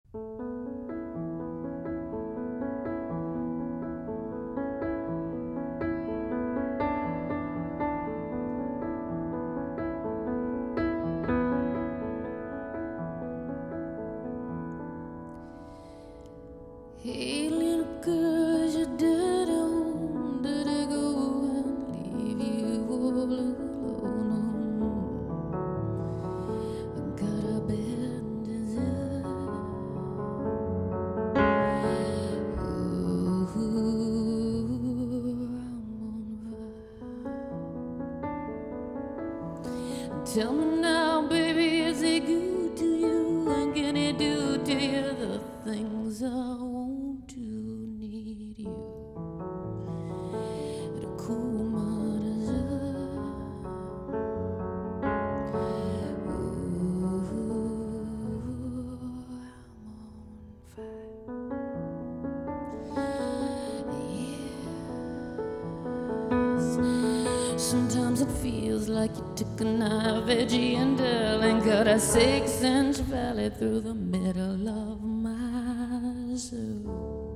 Hey, little girl, you did I go and leave you all alone? I got a bad desire. Ooh, I'm on fire. Tell me now, baby, is it good to you? And can it do to you the things I want to need you to cool my desire? Ooh, I'm on fire. Yes. Sometimes it feels like you took a knife, edgy and dull, and cut a 6-inch valley through the middle of my soul.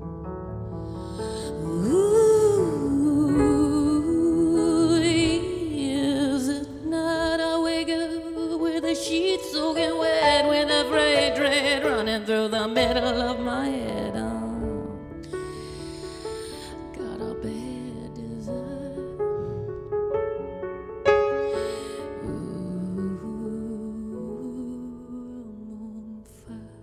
Ooh, is it not I wake up with the sheets soaking wet, with a freight train running through the middle of my head? Got a bad desire. Ooh, I'm on fire.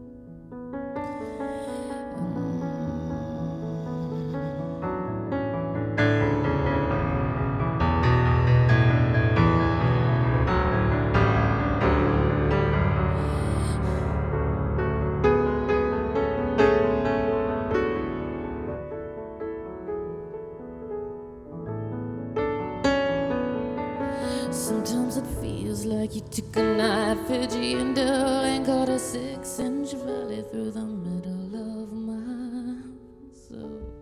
Sometimes it feels like you took a knife, edgy and dull, and cut a 6-inch valley through the middle of my soul.